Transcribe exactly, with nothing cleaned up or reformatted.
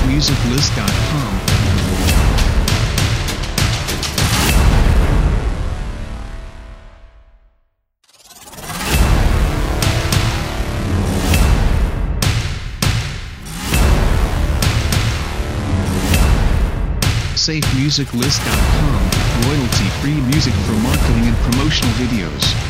music list dot com. safe music list dot com, royalty-free music for marketing and promotional videos.